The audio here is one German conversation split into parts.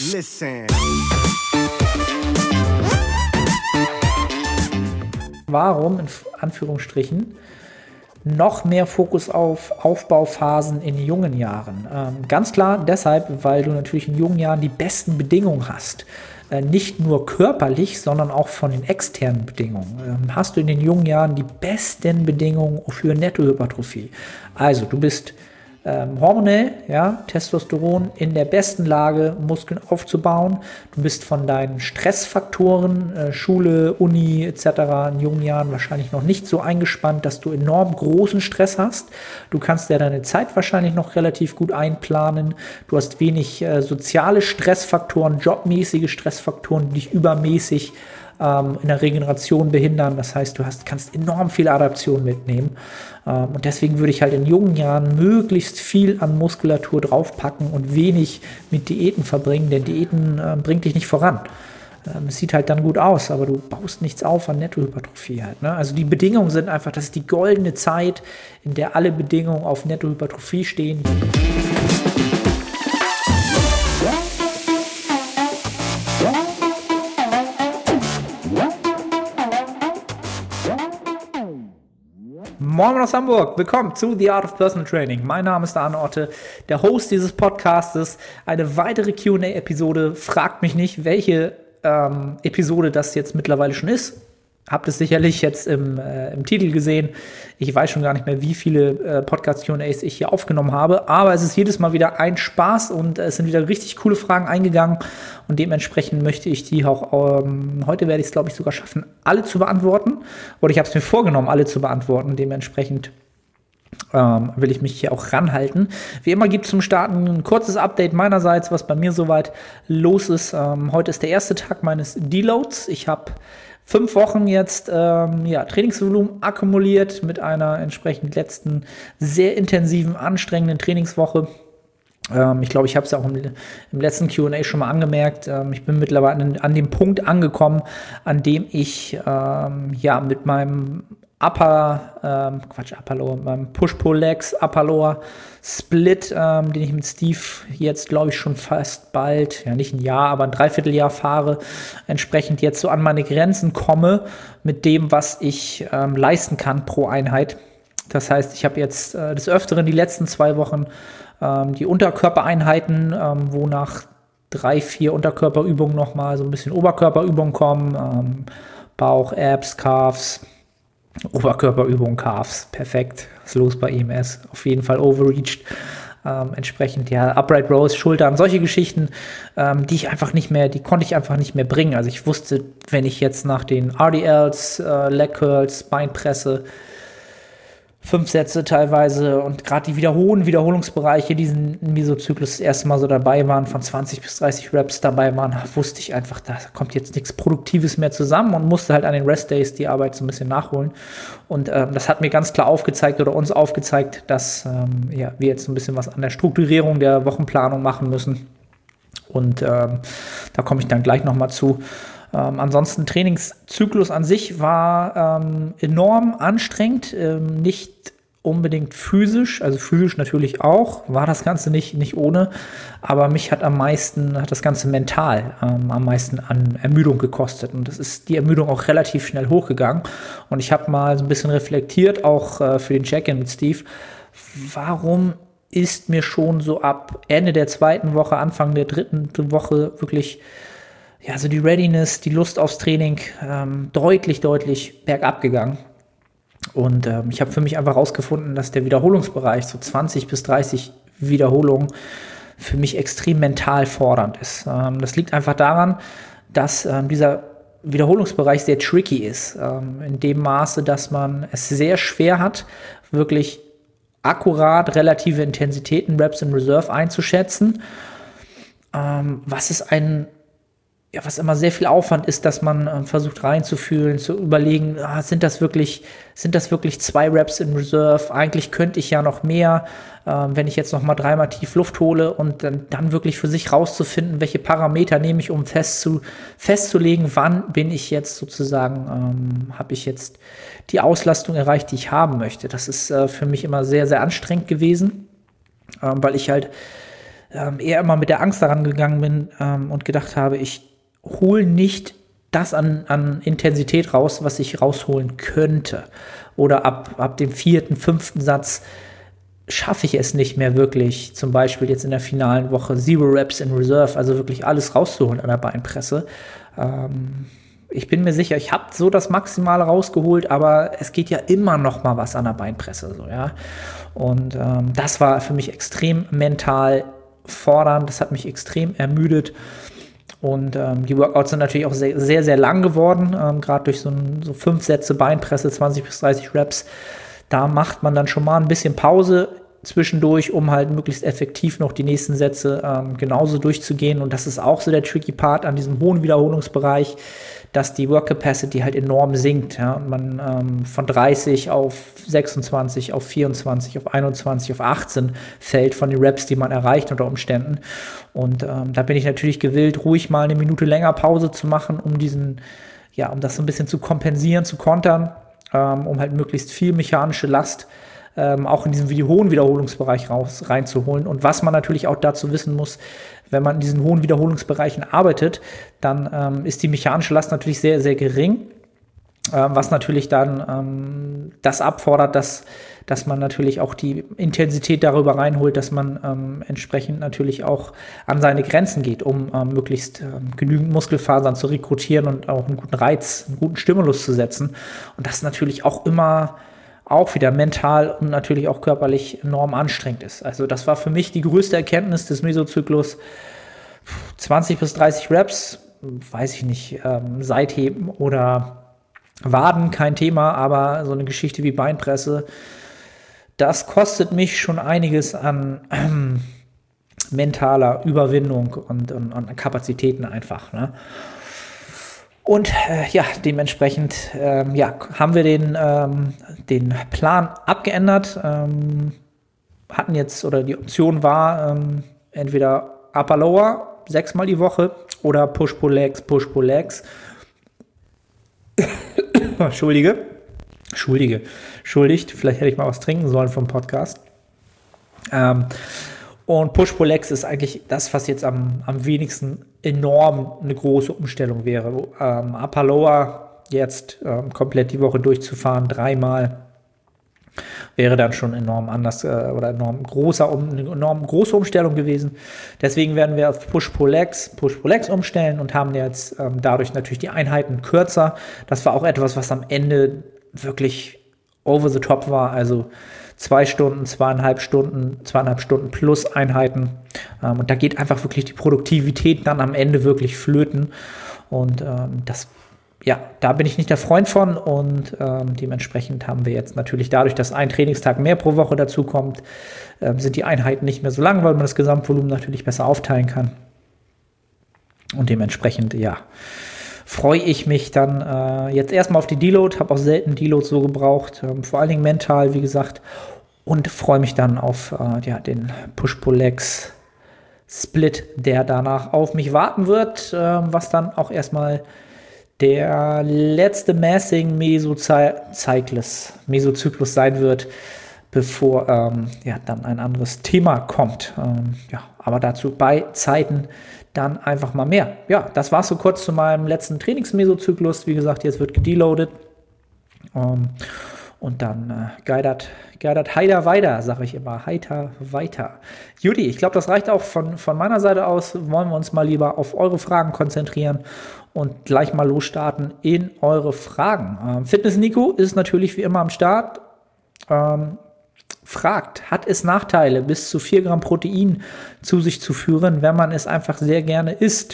Listen. Warum, in Anführungsstrichen, noch mehr Fokus auf Aufbauphasen in jungen Jahren? Ganz klar deshalb, weil du natürlich in jungen Jahren die besten Bedingungen hast. Nicht nur körperlich, sondern auch von den externen Bedingungen. Hast du in den jungen Jahren die besten Bedingungen für Nettohypertrophie. Also du bist hormonell, ja, Testosteron in der besten Lage, Muskeln aufzubauen. Du bist von deinen Stressfaktoren, Schule, Uni etc. in jungen Jahren wahrscheinlich noch nicht so eingespannt, dass du enorm großen Stress hast. Du kannst ja deine Zeit wahrscheinlich noch relativ gut einplanen. Du hast wenig soziale Stressfaktoren, jobmäßige Stressfaktoren, die dich übermäßig in der Regeneration behindern. Das heißt, kannst enorm viel Adaption mitnehmen. Und deswegen würde ich halt in jungen Jahren möglichst viel an Muskulatur draufpacken und wenig mit Diäten verbringen, denn Diäten bringt dich nicht voran. Es sieht halt dann gut aus, aber du baust nichts auf an Nettohypertrophie halt, ne? Also die Bedingungen sind einfach, das ist die goldene Zeit, in der alle Bedingungen auf Nettohypertrophie stehen. Moin aus Hamburg, willkommen zu The Art of Personal Training. Mein Name ist Arne Otte, der Host dieses Podcastes. Eine weitere Q&A-Episode. Fragt mich nicht, welche Episode das jetzt mittlerweile schon ist. Habt es sicherlich jetzt im Titel gesehen. Ich weiß schon gar nicht mehr, wie viele Podcast-Q&As ich hier aufgenommen habe. Aber es ist jedes Mal wieder ein Spaß und es sind wieder richtig coole Fragen eingegangen. Und dementsprechend möchte ich die auch, heute werde ich es, glaube ich, sogar schaffen, alle zu beantworten. Oder ich habe es mir vorgenommen, alle zu beantworten. Dementsprechend will ich mich hier auch ranhalten. Wie immer gibt es zum Starten ein kurzes Update meinerseits, was bei mir soweit los ist. Heute ist der erste Tag meines Deloads. Ich habe 5 Wochen jetzt Trainingsvolumen akkumuliert mit einer entsprechend letzten sehr intensiven, anstrengenden Trainingswoche. Ich glaube, ich habe es ja auch im letzten Q&A schon mal angemerkt. Ich bin mittlerweile an dem Punkt angekommen, an dem ich mit meinem meinem Push-Pull-Legs, Upper-Lower-Split, den ich mit Steve jetzt, glaube ich, schon fast bald, ja nicht ein Jahr, aber ein Dreivierteljahr fahre, entsprechend jetzt so an meine Grenzen komme mit dem, was ich leisten kann pro Einheit. Das heißt, ich habe jetzt des Öfteren die letzten 2 Wochen die Unterkörpereinheiten, wo nach 3-4 Unterkörperübungen nochmal so ein bisschen Oberkörperübungen kommen, Bauch, Abs, Calves, Oberkörperübungen, Calves, perfekt. Was ist los bei ihm? Er ist auf jeden Fall overreached. Entsprechend, Upright Rows, Schultern, solche Geschichten, die konnte ich einfach nicht mehr bringen. Also ich wusste, wenn ich jetzt nach den RDLs, Leg Curls, Beinpresse, 5 Sätze teilweise und gerade die Wiederholungsbereiche, die in Mesozyklus das erste Mal so dabei waren, von 20 bis 30 Reps dabei waren, wusste ich einfach, da kommt jetzt nichts Produktives mehr zusammen und musste halt an den Rest-Days die Arbeit so ein bisschen nachholen. Und das hat mir ganz klar aufgezeigt oder uns aufgezeigt, dass wir jetzt ein bisschen was an der Strukturierung der Wochenplanung machen müssen. Und da komme ich dann gleich nochmal zu. Ansonsten Trainingszyklus an sich war enorm anstrengend, nicht unbedingt physisch, also physisch natürlich auch, war das Ganze nicht ohne, aber mich hat das Ganze mental am meisten an Ermüdung gekostet und das ist die Ermüdung auch relativ schnell hochgegangen und ich habe mal so ein bisschen reflektiert, auch für den Check-in mit Steve, warum ist mir schon so ab Ende der 2. Woche, Anfang der 3. Woche wirklich so die Readiness, die Lust aufs Training deutlich bergab gegangen. Und ich habe für mich einfach rausgefunden, dass der Wiederholungsbereich, so 20 bis 30 Wiederholungen, für mich extrem mental fordernd ist. Das liegt einfach daran, dass dieser Wiederholungsbereich sehr tricky ist. In dem Maße, dass man es sehr schwer hat, wirklich akkurat relative Intensitäten, Reps in Reserve einzuschätzen. Was immer sehr viel Aufwand ist, dass man versucht reinzufühlen, zu überlegen, sind das wirklich 2 Reps in Reserve? Eigentlich könnte ich ja noch mehr, wenn ich jetzt noch mal 3-mal tief Luft hole und dann wirklich für sich rauszufinden, welche Parameter nehme ich, um festzulegen, wann bin ich jetzt sozusagen, habe ich jetzt die Auslastung erreicht, die ich haben möchte. Das ist für mich immer sehr, sehr anstrengend gewesen, weil ich halt eher immer mit der Angst daran gegangen bin und gedacht habe, ich hole nicht das an Intensität raus, was ich rausholen könnte. Oder ab dem 4., 5. Satz schaffe ich es nicht mehr wirklich, zum Beispiel jetzt in der finalen Woche 0 Reps in Reserve, also wirklich alles rauszuholen an der Beinpresse. Ich bin mir sicher, ich habe so das Maximale rausgeholt, aber es geht ja immer noch mal was an der Beinpresse. So, ja? Und das war für mich extrem mental fordernd, das hat mich extrem ermüdet. Und die Workouts sind natürlich auch sehr, sehr, sehr lang geworden, gerade durch so 5 Sätze Beinpresse, 20 bis 30 Reps. Da macht man dann schon mal ein bisschen Pause zwischendurch, um halt möglichst effektiv noch die nächsten Sätze genauso durchzugehen. Und das ist auch so der tricky Part an diesem hohen Wiederholungsbereich, dass die Work Capacity halt enorm sinkt. Ja? Und man von 30 auf 26, auf 24, auf 21, auf 18 fällt von den Reps, die man erreicht unter Umständen. Und da bin ich natürlich gewillt, ruhig mal eine Minute länger Pause zu machen, um das so ein bisschen zu kompensieren, zu kontern, um halt möglichst viel mechanische Last auch in diesen hohen Wiederholungsbereich reinzuholen. Und was man natürlich auch dazu wissen muss, wenn man in diesen hohen Wiederholungsbereichen arbeitet, dann ist die mechanische Last natürlich sehr, sehr gering, was natürlich dann das abfordert, dass man natürlich auch die Intensität darüber reinholt, dass man entsprechend natürlich auch an seine Grenzen geht, um möglichst genügend Muskelfasern zu rekrutieren und auch einen guten Reiz, einen guten Stimulus zu setzen. Und das natürlich auch immer auch wieder mental und natürlich auch körperlich enorm anstrengend ist. Also das war für mich die größte Erkenntnis des Mesozyklus. 20 bis 30 Reps, weiß ich nicht, Seitheben oder Waden, kein Thema, aber so eine Geschichte wie Beinpresse, das kostet mich schon einiges an mentaler Überwindung und an Kapazitäten einfach, ne? Und dementsprechend haben wir den Plan abgeändert, hatten jetzt, oder die Option war, entweder Upper Lower 6-mal die Woche oder Push-Pull-Legs, Push-Pull-Legs. Entschuldigt, vielleicht hätte ich mal was trinken sollen vom Podcast. Und Push-Pull-Legs ist eigentlich das, was jetzt am wenigsten enorm eine große Umstellung wäre. Upper Lower jetzt komplett die Woche durchzufahren, 3-mal, wäre dann schon enorm anders oder eine enorm große Umstellung gewesen. Deswegen werden wir auf Push-Pull-Legs umstellen und haben jetzt dadurch natürlich die Einheiten kürzer. Das war auch etwas, was am Ende wirklich over the top war, also 2 Stunden, 2,5 Stunden plus Einheiten. Und da geht einfach wirklich die Produktivität dann am Ende wirklich flöten. Und da bin ich nicht der Freund von. Und dementsprechend haben wir jetzt natürlich dadurch, dass ein Trainingstag mehr pro Woche dazu kommt, sind die Einheiten nicht mehr so lang, weil man das Gesamtvolumen natürlich besser aufteilen kann. Und dementsprechend, freue ich mich dann jetzt erstmal auf die Deload, habe auch selten Deload so gebraucht, vor allen Dingen mental, wie gesagt, und freue mich dann auf den Push-Pull-Legs-Split, der danach auf mich warten wird, was dann auch erstmal der letzte Massing Mesozyklus sein wird, bevor dann ein anderes Thema kommt. Aber dazu bei Zeiten dann einfach mal mehr. Ja, das war so kurz zu meinem letzten Trainings-Mesozyklus. Wie gesagt, jetzt wird gedeloadet. Und dann geidert heiter weiter, sage ich immer. Heiter weiter. Judy, ich glaube, das reicht auch von meiner Seite aus. Wollen wir uns mal lieber auf eure Fragen konzentrieren und gleich mal losstarten in eure Fragen. Fitness Nico ist natürlich wie immer am Start. Fragt, hat es Nachteile, bis zu 4 Gramm Protein zu sich zu führen, wenn man es einfach sehr gerne isst?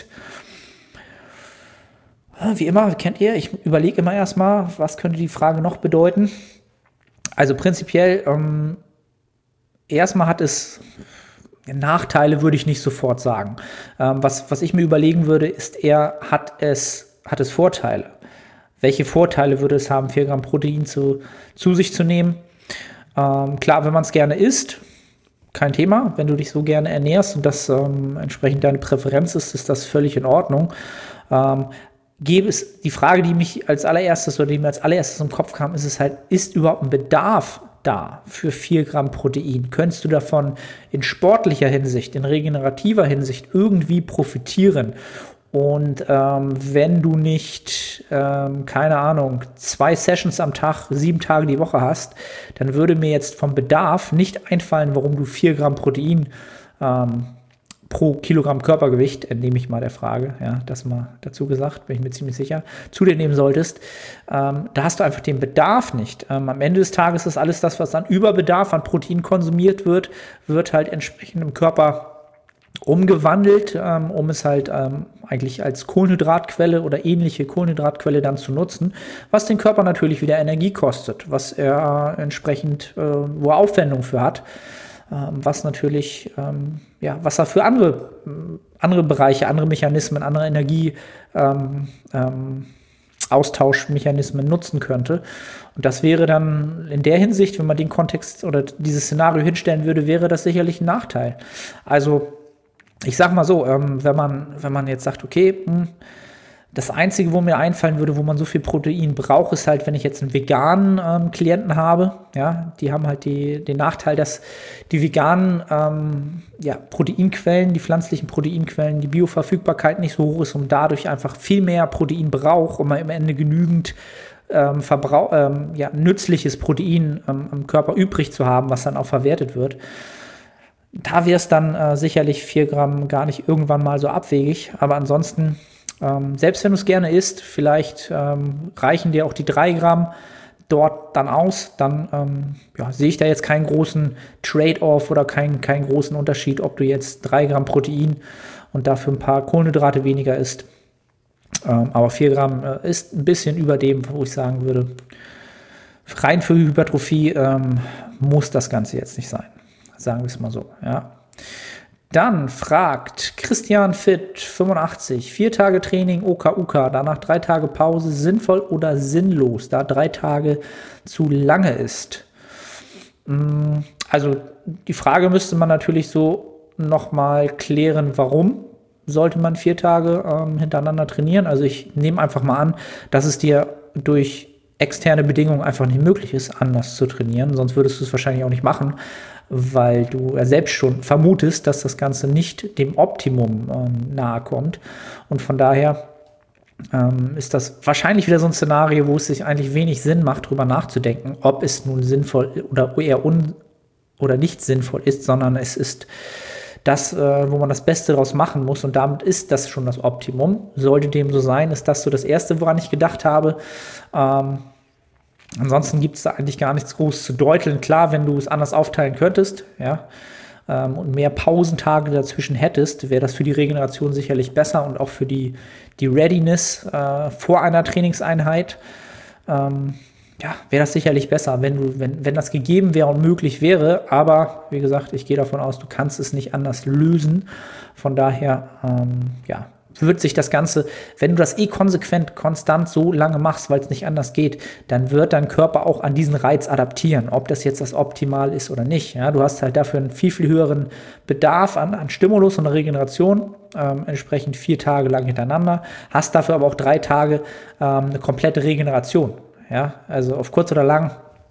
Wie immer, kennt ihr, ich überlege immer erstmal, was könnte die Frage noch bedeuten. Also prinzipiell, erstmal hat es Nachteile, würde ich nicht sofort sagen. Was ich mir überlegen würde, ist eher, hat es Vorteile? Welche Vorteile würde es haben, 4 Gramm Protein zu sich zu nehmen? Klar, wenn man es gerne isst, kein Thema. Wenn du dich so gerne ernährst und das entsprechend deine Präferenz ist das völlig in Ordnung. Gäbe es die Frage, die mir als allererstes im Kopf kam, ist überhaupt ein Bedarf da für 4 Gramm Protein? Könntest du davon in sportlicher Hinsicht, in regenerativer Hinsicht irgendwie profitieren? Und wenn du nicht, keine Ahnung, 2 Sessions am Tag, 7 Tage die Woche hast, dann würde mir jetzt vom Bedarf nicht einfallen, warum du 4 Gramm Protein pro Kilogramm Körpergewicht, entnehme ich mal der Frage, ja, das mal dazu gesagt, bin ich mir ziemlich sicher, zu dir nehmen solltest. Da hast du einfach den Bedarf nicht. Am Ende des Tages ist alles das, was an Überbedarf an Protein konsumiert wird, wird halt entsprechend im Körper umgewandelt, um es halt eigentlich als Kohlenhydratquelle oder ähnliche Kohlenhydratquelle dann zu nutzen, was den Körper natürlich wieder Energie kostet, was er entsprechend, wo er Aufwendung für hat, was natürlich, was er für andere Bereiche, andere Mechanismen, andere Austauschmechanismen nutzen könnte. Und das wäre dann in der Hinsicht, wenn man den Kontext oder dieses Szenario hinstellen würde, wäre das sicherlich ein Nachteil. Also ich sag mal so, wenn man jetzt sagt, okay, das Einzige, wo mir einfallen würde, wo man so viel Protein braucht, ist halt, wenn ich jetzt einen veganen Klienten habe, ja, die haben halt den Nachteil, dass die veganen Proteinquellen, die pflanzlichen Proteinquellen, die Bioverfügbarkeit nicht so hoch ist und dadurch einfach viel mehr Protein braucht, um am Ende genügend nützliches Protein im Körper übrig zu haben, was dann auch verwertet wird. Da wäre es dann sicherlich 4 Gramm gar nicht irgendwann mal so abwegig. Aber ansonsten, selbst wenn du es gerne isst, vielleicht reichen dir auch die 3 Gramm dort dann aus. Dann sehe ich da jetzt keinen großen Trade-off oder keinen großen Unterschied, ob du jetzt 3 Gramm Protein und dafür ein paar Kohlenhydrate weniger isst. Aber 4 Gramm ist ein bisschen über dem, wo ich sagen würde, rein für Hypertrophie muss das Ganze jetzt nicht sein. Sagen wir es mal so, ja. Dann fragt Christian Fit 85, 4 Tage Training OKUK, danach 3 Tage Pause, sinnvoll oder sinnlos, da 3 Tage zu lange ist. Also die Frage müsste man natürlich so nochmal klären, warum sollte man 4 Tage hintereinander trainieren. Also ich nehme einfach mal an, dass es dir durch externe Bedingungen einfach nicht möglich ist, anders zu trainieren, sonst würdest du es wahrscheinlich auch nicht machen, weil du ja selbst schon vermutest, dass das Ganze nicht dem Optimum nahe kommt. Und von daher ist das wahrscheinlich wieder so ein Szenario, wo es sich eigentlich wenig Sinn macht, darüber nachzudenken, ob es nun sinnvoll oder eher oder nicht sinnvoll ist, sondern es ist das, wo man das Beste daraus machen muss. Und damit ist das schon das Optimum. Sollte dem so sein, ist das so das Erste, woran ich gedacht habe. Ansonsten gibt es da eigentlich gar nichts groß zu deuteln. Klar, wenn du es anders aufteilen könntest, ja, und mehr Pausentage dazwischen hättest, wäre das für die Regeneration sicherlich besser und auch für die Readiness vor einer Trainingseinheit. Wäre das sicherlich besser, wenn das gegeben wäre und möglich wäre. Aber wie gesagt, ich gehe davon aus, du kannst es nicht anders lösen. Von daher, wird sich das Ganze, wenn du das konsequent, konstant so lange machst, weil es nicht anders geht, dann wird dein Körper auch an diesen Reiz adaptieren, ob das jetzt das Optimal ist oder nicht. Ja, du hast halt dafür einen viel, viel höheren Bedarf an Stimulus und Regeneration, entsprechend 4 Tage lang hintereinander, hast dafür aber auch 3 Tage eine komplette Regeneration. Ja, also auf kurz oder lang,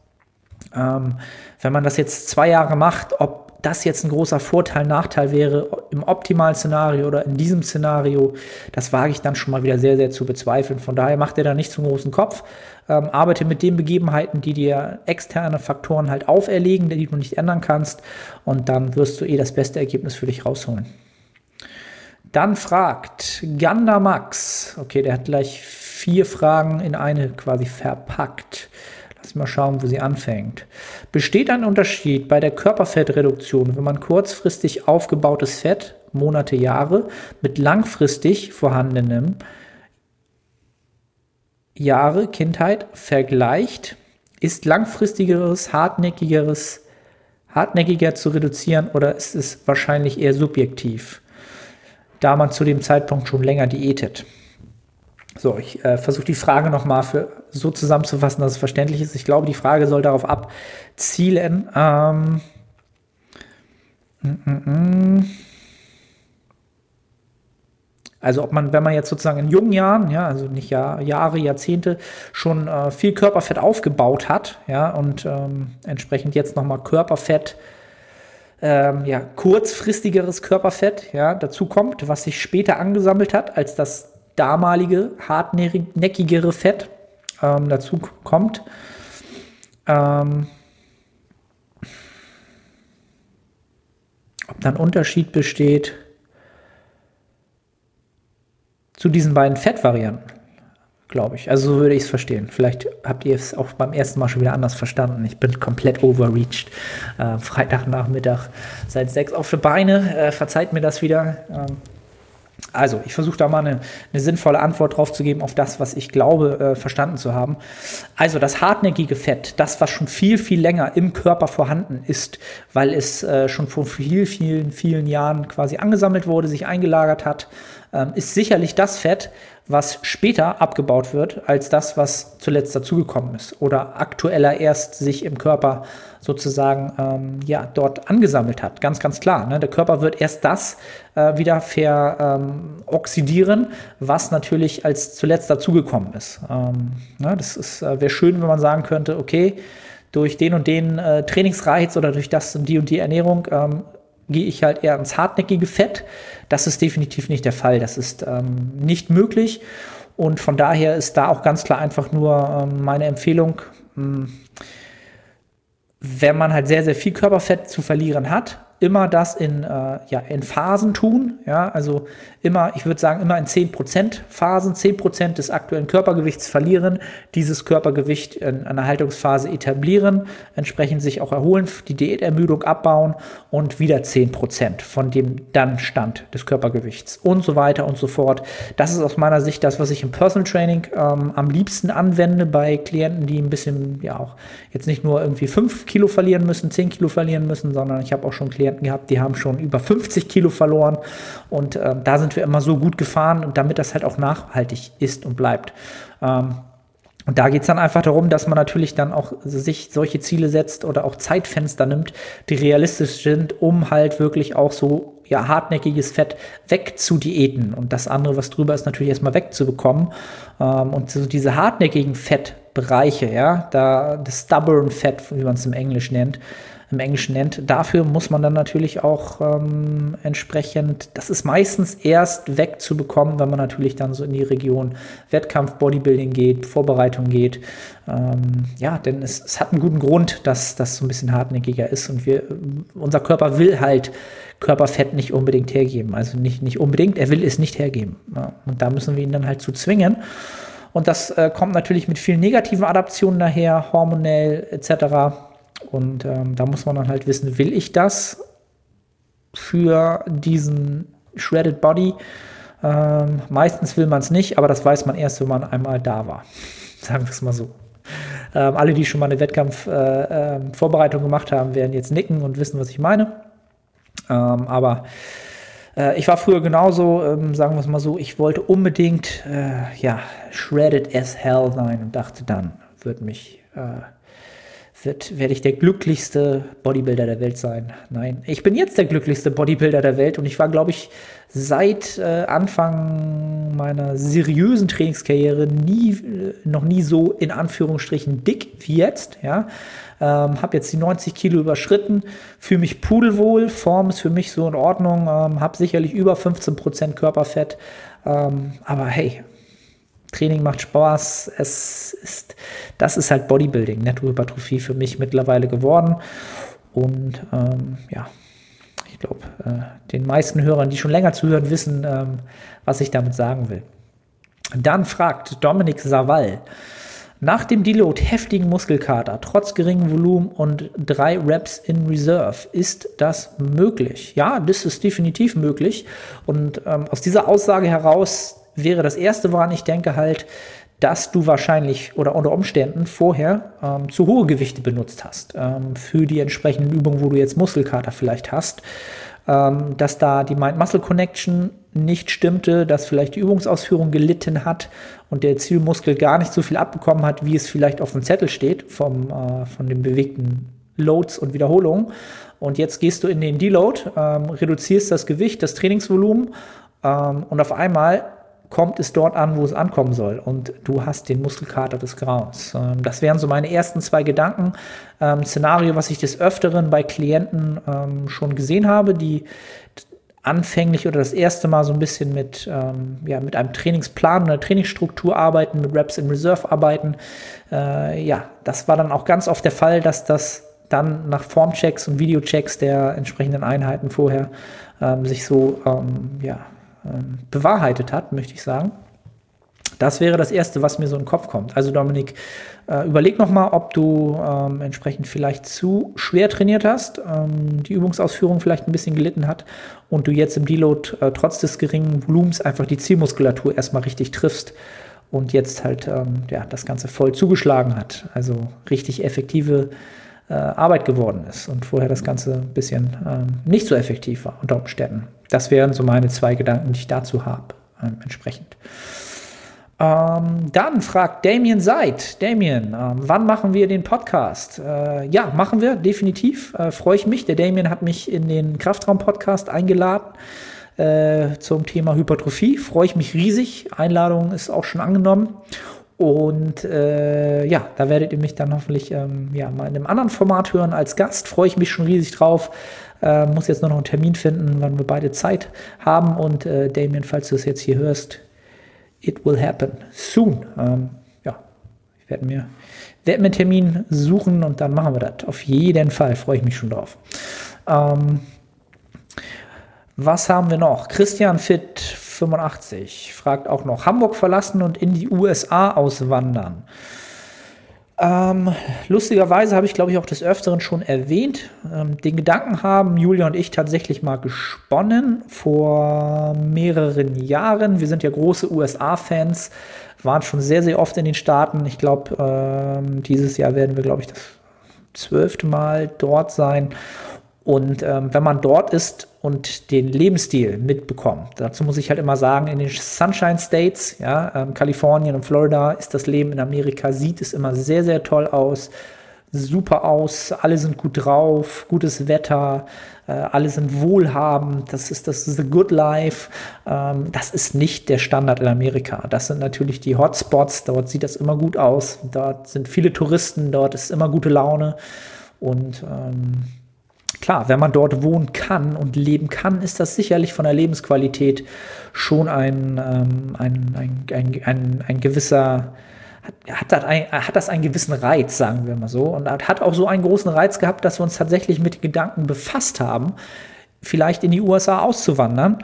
wenn man das jetzt 2 Jahre macht, ob das jetzt ein großer Vorteil, Nachteil wäre im optimalen Szenario oder in diesem Szenario, das wage ich dann schon mal wieder sehr, sehr zu bezweifeln. Von daher macht dir da nicht so einen großen Kopf. Arbeite mit den Begebenheiten, die dir externe Faktoren halt auferlegen, die du nicht ändern kannst, und dann wirst du das beste Ergebnis für dich rausholen. Dann fragt Gandamax, okay, der hat gleich 4 Fragen in eine quasi verpackt. Lass mal schauen, wo sie anfängt. Besteht ein Unterschied bei der Körperfettreduktion, wenn man kurzfristig aufgebautes Fett, Monate, Jahre, mit langfristig vorhandenem Jahre, Kindheit vergleicht? Ist langfristigeres, hartnäckiger zu reduzieren, oder ist es wahrscheinlich eher subjektiv, da man zu dem Zeitpunkt schon länger diätet? So, ich versuche die Frage nochmal so zusammenzufassen, dass es verständlich ist. Ich glaube, die Frage soll darauf abzielen. Also ob man, wenn man jetzt sozusagen in jungen Jahren, ja, also nicht Jahre, Jahrzehnte, schon viel Körperfett aufgebaut hat, ja, und entsprechend jetzt nochmal Körperfett, kurzfristigeres Körperfett, ja, dazu kommt, was sich später angesammelt hat, als das damalige, hartnäckigere Fett dazu kommt. Ob da ein Unterschied besteht zu diesen beiden Fettvarianten, glaube ich. Also so würde ich es verstehen. Vielleicht habt ihr es auch beim ersten Mal schon wieder anders verstanden. Ich bin komplett overreached. Freitagnachmittag seit 6 auf die Beine. Verzeiht mir das wieder. Also, ich versuche da mal eine sinnvolle Antwort drauf zu geben auf das, was ich glaube, verstanden zu haben. Also, das hartnäckige Fett, das, was schon viel, viel länger im Körper vorhanden ist, weil es schon vor vielen Jahren quasi angesammelt wurde, sich eingelagert hat, ist sicherlich das Fett, was später abgebaut wird, als das, was zuletzt dazugekommen ist oder aktueller erst sich im Körper sozusagen dort angesammelt hat. Ganz, ganz klar. Ne? Der Körper wird erst das wieder veroxidieren, was natürlich als zuletzt dazugekommen ist. Das wäre schön, wenn man sagen könnte, okay, durch den und den Trainingsreiz oder durch das und die Ernährung gehe ich halt eher ins hartnäckige Fett. Das ist definitiv nicht der Fall. Das ist nicht möglich. Und von daher ist da auch ganz klar einfach nur meine Empfehlung, wenn man halt sehr, sehr viel Körperfett zu verlieren hat, immer das in Phasen tun. Ja, also ich würde sagen, immer in 10% Phasen, 10% des aktuellen Körpergewichts verlieren, dieses Körpergewicht in einer Haltungsphase etablieren, entsprechend sich auch erholen, die Diätermüdung abbauen und wieder 10% von dem dann Stand des Körpergewichts und so weiter und so fort. Das ist aus meiner Sicht das, was ich im Personal Training am liebsten anwende bei Klienten, die ein bisschen, auch jetzt nicht nur irgendwie 5 Kilo verlieren müssen, 10 Kilo verlieren müssen, sondern ich habe auch schon Klienten gehabt, die haben schon über 50 Kilo verloren und da sind wir immer so gut gefahren, und damit das halt auch nachhaltig ist und bleibt. Und da geht es dann einfach darum, dass man natürlich dann auch sich solche Ziele setzt oder auch Zeitfenster nimmt, die realistisch sind, um halt wirklich auch so hartnäckiges Fett wegzudiäten. Und das andere, was drüber ist, natürlich erstmal wegzubekommen. Und so diese hartnäckigen Fettbereiche, das Stubborn Fat, wie man es im Englischen nennt, dafür muss man dann natürlich auch entsprechend, das ist meistens erst wegzubekommen, wenn man natürlich dann so in die Region Wettkampf, Bodybuilding geht, Vorbereitung geht. Denn es hat einen guten Grund, dass das so ein bisschen hartnäckiger ist, und unser Körper will halt Körperfett nicht unbedingt hergeben. Also nicht unbedingt, er will es nicht hergeben. Ja. Und da müssen wir ihn dann halt zu zwingen. Und das kommt natürlich mit vielen negativen Adaptionen daher, hormonell etc. Und da muss man dann halt wissen, will ich das für diesen Shredded Body? Meistens will man es nicht, aber das weiß man erst, wenn man einmal da war. Sagen wir es mal so. Alle, die schon mal eine Wettkampf-Vorbereitung gemacht haben, werden jetzt nicken und wissen, was ich meine. Aber ich war früher genauso, sagen wir es mal so, ich wollte unbedingt shredded as hell sein und dachte dann, werde ich der glücklichste Bodybuilder der Welt sein. Nein, ich bin jetzt der glücklichste Bodybuilder der Welt, und ich war, glaube ich, seit Anfang meiner seriösen Trainingskarriere noch nie so in Anführungsstrichen dick wie jetzt. Habe jetzt die 90 Kilo überschritten, fühle mich pudelwohl, Form ist für mich so in Ordnung, habe sicherlich über 15% Körperfett, aber hey, Training macht Spaß, das ist halt Bodybuilding, Nettohypertrophie für mich mittlerweile geworden. Und ich glaube, den meisten Hörern, die schon länger zuhören, wissen, was ich damit sagen will. Dann fragt Dominik Savall: Nach dem Deload heftigen Muskelkater, trotz geringem Volumen und 3 Reps in Reserve, ist das möglich? Ja, das ist definitiv möglich. Und aus dieser Aussage heraus wäre das Erste, woran ich denke, halt, dass du wahrscheinlich oder unter Umständen vorher zu hohe Gewichte benutzt hast für die entsprechenden Übungen, wo du jetzt Muskelkater vielleicht hast, dass da die Mind-Muscle-Connection nicht stimmte, dass vielleicht die Übungsausführung gelitten hat und der Zielmuskel gar nicht so viel abbekommen hat, wie es vielleicht auf dem Zettel steht von den bewegten Loads und Wiederholungen. Und jetzt gehst du in den Deload, reduzierst das Gewicht, das Trainingsvolumen, Und auf einmal kommt es dort an, wo es ankommen soll. Und du hast den Muskelkater des Grauens. Das wären so meine ersten 2 Gedanken. Szenario, was ich des Öfteren bei Klienten schon gesehen habe, die anfänglich oder das erste Mal so ein bisschen mit einem Trainingsplan, einer Trainingsstruktur arbeiten, mit Reps in Reserve arbeiten. Das war dann auch ganz oft der Fall, dass das dann nach Formchecks und Videochecks der entsprechenden Einheiten vorher sich so bewahrheitet hat, möchte ich sagen. Das wäre das Erste, was mir so in den Kopf kommt. Also Dominik, überleg nochmal, ob du entsprechend vielleicht zu schwer trainiert hast, die Übungsausführung vielleicht ein bisschen gelitten hat und du jetzt im Deload trotz des geringen Volumens einfach die Zielmuskulatur erstmal richtig triffst und jetzt halt das Ganze voll zugeschlagen hat. Also richtig effektive Arbeit geworden ist und vorher das Ganze ein bisschen nicht so effektiv war unter Umständen. Das wären so meine 2 Gedanken, die ich dazu habe, entsprechend. Dann fragt Damien Seid. Damien, wann machen wir den Podcast? Ja, machen wir, definitiv. Freue ich mich. Der Damien hat mich in den Kraftraum-Podcast eingeladen zum Thema Hypertrophie. Freue ich mich riesig. Einladung ist auch schon angenommen. Und da werdet ihr mich dann hoffentlich mal in einem anderen Format hören als Gast. Freue ich mich schon riesig drauf. Muss jetzt nur noch einen Termin finden, wann wir beide Zeit haben. Und Damien, falls du es jetzt hier hörst, it will happen soon. Ich werde mir einen Termin suchen und dann machen wir das. Auf jeden Fall freue ich mich schon drauf. Was haben wir noch? Christian Fit 85 fragt auch noch: Hamburg verlassen und in die USA auswandern. Lustigerweise habe ich, glaube ich, auch des Öfteren schon erwähnt. Den Gedanken haben Julia und ich tatsächlich mal gesponnen vor mehreren Jahren. Wir sind ja große USA-Fans, waren schon sehr, sehr oft in den Staaten. Ich glaube, dieses Jahr werden wir, glaube ich, das 12. Mal dort sein. Und wenn man dort ist und den Lebensstil mitbekommt, dazu muss ich halt immer sagen, in den Sunshine States, Kalifornien und Florida, ist das Leben in Amerika, sieht es immer sehr, sehr toll aus, super aus, alle sind gut drauf, gutes Wetter, alle sind wohlhabend, das ist the good life. Das ist nicht der Standard in Amerika. Das sind natürlich die Hotspots, dort sieht das immer gut aus, dort sind viele Touristen, dort ist immer gute Laune und klar, wenn man dort wohnen kann und leben kann, ist das sicherlich von der Lebensqualität schon ein gewisser, hat das einen gewissen Reiz, sagen wir mal so. Und hat auch so einen großen Reiz gehabt, dass wir uns tatsächlich mit den Gedanken befasst haben, vielleicht in die USA auszuwandern.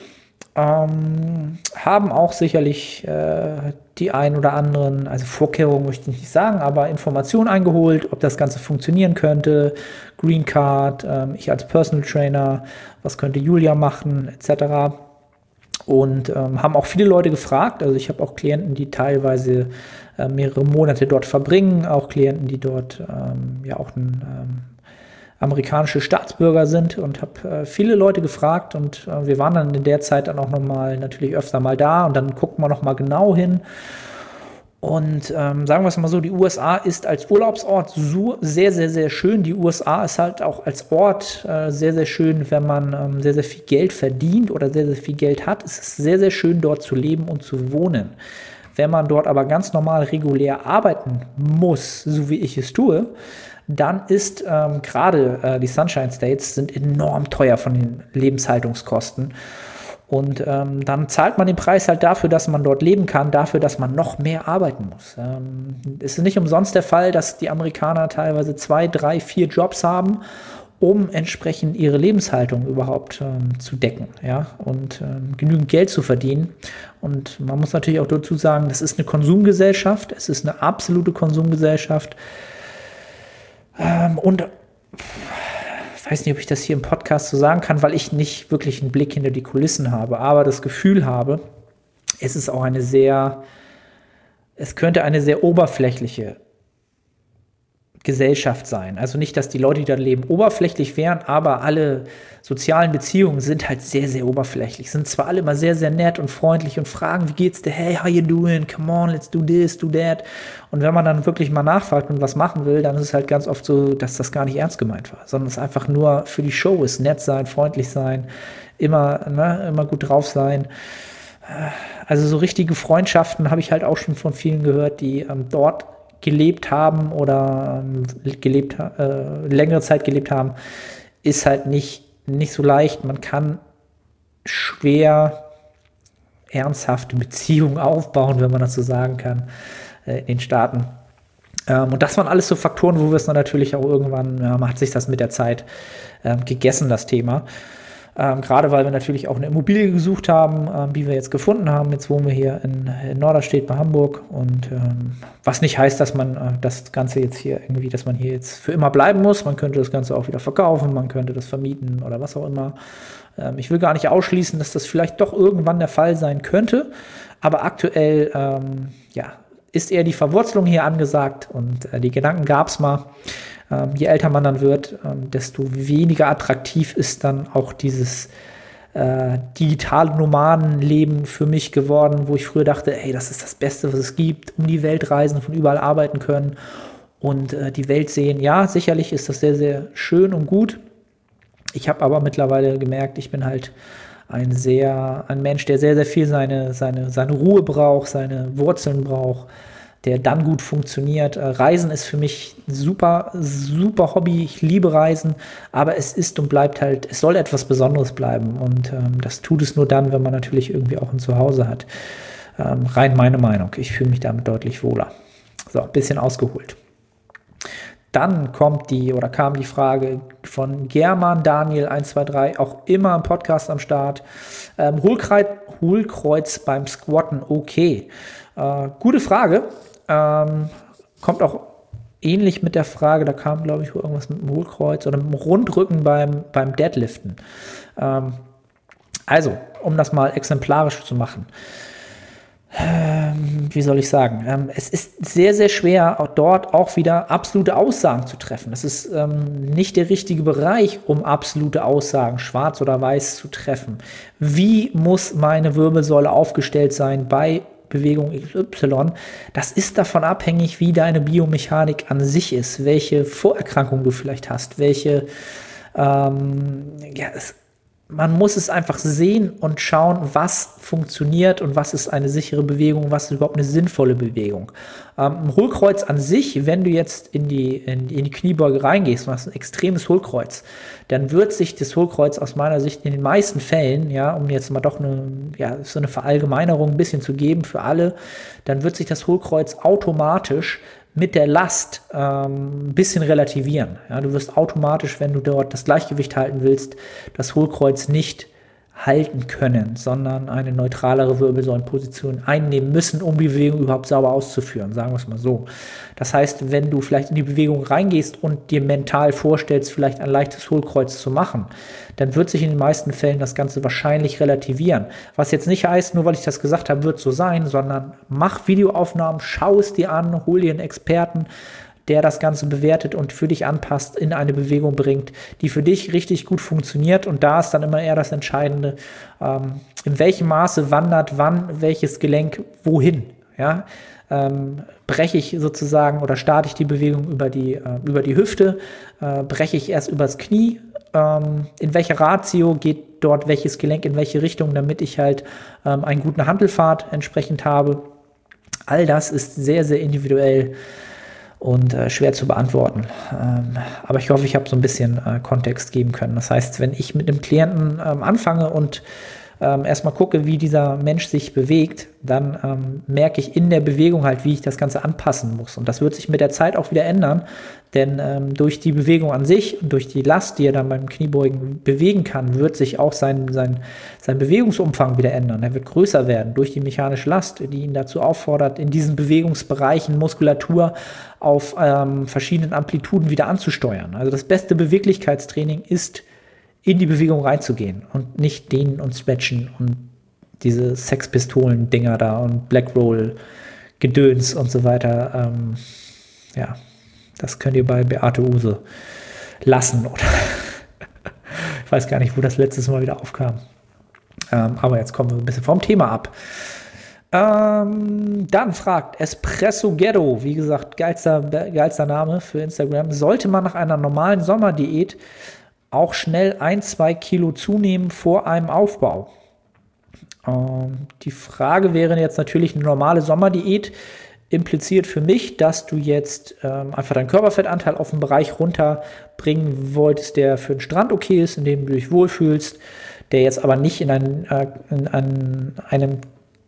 Haben auch sicherlich die ein oder anderen, also Vorkehrungen möchte ich nicht sagen, aber Informationen eingeholt, ob das Ganze funktionieren könnte, Green Card, ich als Personal Trainer, was könnte Julia machen, etc. Und haben auch viele Leute gefragt, also ich habe auch Klienten, die teilweise mehrere Monate dort verbringen, auch Klienten, die dort auch amerikanische Staatsbürger sind und habe viele Leute gefragt und wir waren dann in der Zeit dann auch nochmal natürlich öfter mal da und dann gucken wir nochmal genau hin und sagen wir es mal so, die USA ist als Urlaubsort so sehr, sehr, sehr schön. Die USA ist halt auch als Ort sehr, sehr schön, wenn man sehr, sehr viel Geld verdient oder sehr, sehr viel Geld hat. Es ist sehr, sehr schön, dort zu leben und zu wohnen. Wenn man dort aber ganz normal regulär arbeiten muss, so wie ich es tue, dann ist gerade die Sunshine States sind enorm teuer von den Lebenshaltungskosten. Und dann zahlt man den Preis halt dafür, dass man dort leben kann, dafür, dass man noch mehr arbeiten muss. Es ist nicht umsonst der Fall, dass die Amerikaner teilweise 2, 3, 4 Jobs haben, um entsprechend ihre Lebenshaltung überhaupt zu decken, und genügend Geld zu verdienen. Und man muss natürlich auch dazu sagen, das ist eine Konsumgesellschaft, es ist eine absolute Konsumgesellschaft. Und ich weiß nicht, ob ich das hier im Podcast so sagen kann, weil ich nicht wirklich einen Blick hinter die Kulissen habe, aber das Gefühl habe, es könnte eine sehr oberflächliche Gesellschaft sein. Also nicht, dass die Leute, die da leben, oberflächlich wären, aber alle sozialen Beziehungen sind halt sehr, sehr oberflächlich. Sind zwar alle immer sehr, sehr nett und freundlich und fragen, wie geht's dir? Hey, how you doing? Come on, let's do this, do that. Und wenn man dann wirklich mal nachfragt und was machen will, dann ist es halt ganz oft so, dass das gar nicht ernst gemeint war, sondern es einfach nur für die Show ist. Nett sein, freundlich sein, immer gut drauf sein. Also so richtige Freundschaften habe ich halt auch schon von vielen gehört, die dort gelebt haben oder längere Zeit gelebt haben, ist halt nicht so leicht. Man kann schwer ernsthafte Beziehungen aufbauen, wenn man das so sagen kann, in den Staaten. Und das waren alles so Faktoren, wo wir es dann natürlich auch irgendwann, hat sich das mit der Zeit gegessen, das Thema. Gerade weil wir natürlich auch eine Immobilie gesucht haben, die wir jetzt gefunden haben. Jetzt wohnen wir hier in Norderstedt bei Hamburg. Und was nicht heißt, dass man das Ganze jetzt hier irgendwie, dass man hier jetzt für immer bleiben muss. Man könnte das Ganze auch wieder verkaufen, man könnte das vermieten oder was auch immer. Ich will gar nicht ausschließen, dass das vielleicht doch irgendwann der Fall sein könnte. Aber aktuell, ist eher die Verwurzelung hier angesagt. Und die Gedanken gab es mal. Je älter man dann wird, desto weniger attraktiv ist dann auch dieses digitale Nomadenleben für mich geworden, wo ich früher dachte, ey, das ist das Beste, was es gibt, um die Welt reisen, von überall arbeiten können und die Welt sehen. Ja, sicherlich ist das sehr, sehr schön und gut. Ich habe aber mittlerweile gemerkt, ich bin halt ein Mensch, der sehr, sehr viel seine Ruhe braucht, seine Wurzeln braucht, der dann gut funktioniert. Reisen ist für mich super, super Hobby. Ich liebe Reisen, aber es ist und bleibt halt, es soll etwas Besonderes bleiben. Und das tut es nur dann, wenn man natürlich irgendwie auch ein Zuhause hat. Rein meine Meinung. Ich fühle mich damit deutlich wohler. So, ein bisschen ausgeholt. Dann kam die Frage von German Daniel 123, auch immer im Podcast am Start. Hohlkreuz beim Squatten, okay. Gute Frage. Kommt auch ähnlich mit der Frage, da kam, glaube ich, irgendwas mit dem Hohlkreuz oder mit dem Rundrücken beim Deadliften. Also, um das mal exemplarisch zu machen. Wie soll ich sagen? Es ist sehr, sehr schwer, dort auch wieder absolute Aussagen zu treffen. Das ist nicht der richtige Bereich, um absolute Aussagen, schwarz oder weiß, zu treffen. Wie muss meine Wirbelsäule aufgestellt sein bei Bewegung XY? Das ist davon abhängig, wie deine Biomechanik an sich ist, welche Vorerkrankungen du vielleicht hast, man muss es einfach sehen und schauen, was funktioniert und was ist eine sichere Bewegung, was ist überhaupt eine sinnvolle Bewegung. Ein Hohlkreuz an sich, wenn du jetzt in die Kniebeuge reingehst und hast ein extremes Hohlkreuz, dann wird sich das Hohlkreuz aus meiner Sicht in den meisten Fällen, um jetzt mal doch so eine Verallgemeinerung ein bisschen zu geben für alle, dann wird sich das Hohlkreuz automatisch mit der Last ein bisschen relativieren. Ja, du wirst automatisch, wenn du dort das Gleichgewicht halten willst, das Hohlkreuz nicht halten können, sondern eine neutralere Wirbelsäulenposition einnehmen müssen, um die Bewegung überhaupt sauber auszuführen, sagen wir es mal so. Das heißt, wenn du vielleicht in die Bewegung reingehst und dir mental vorstellst, vielleicht ein leichtes Hohlkreuz zu machen, dann wird sich in den meisten Fällen das Ganze wahrscheinlich relativieren. Was jetzt nicht heißt, nur weil ich das gesagt habe, wird so sein, sondern mach Videoaufnahmen, schau es dir an, hol dir einen Experten, der das Ganze bewertet und für dich anpasst, in eine Bewegung bringt, die für dich richtig gut funktioniert. Und da ist dann immer eher das Entscheidende, in welchem Maße wandert wann welches Gelenk wohin. Ja? Breche ich sozusagen oder starte ich die Bewegung über die Hüfte, breche ich erst übers Knie, in welcher Ratio geht dort welches Gelenk in welche Richtung, damit ich halt einen guten Hantelpfad entsprechend habe. All das ist sehr, sehr individuell und schwer zu beantworten. Aber ich hoffe, ich habe so ein bisschen Kontext geben können. Das heißt, wenn ich mit einem Klienten anfange und erstmal gucke, wie dieser Mensch sich bewegt, dann merke ich in der Bewegung halt, wie ich das Ganze anpassen muss. Und das wird sich mit der Zeit auch wieder ändern, denn durch die Bewegung an sich und durch die Last, die er dann beim Kniebeugen bewegen kann, wird sich auch sein Bewegungsumfang wieder ändern. Er wird größer werden durch die mechanische Last, die ihn dazu auffordert, in diesen Bewegungsbereichen Muskulatur auf verschiedenen Amplituden wieder anzusteuern. Also das beste Beweglichkeitstraining ist, in die Bewegung reinzugehen und nicht dehnen und stretchen und diese Sexpistolen-Dinger da und Blackroll-Gedöns und so weiter. Das könnt ihr bei Beate Uhse lassen. Oder ich weiß gar nicht, wo das letztes Mal wieder aufkam. Aber jetzt kommen wir ein bisschen vom Thema ab. Dann fragt Espresso Ghetto, wie gesagt, geilster Name für Instagram. Sollte man nach einer normalen Sommerdiät auch schnell 1-2 Kilo zunehmen vor einem Aufbau. Die Frage wäre jetzt natürlich, eine normale Sommerdiät impliziert für mich, dass du jetzt einfach deinen Körperfettanteil auf einen Bereich runterbringen wolltest, der für den Strand okay ist, in dem du dich wohlfühlst, der jetzt aber nicht in einen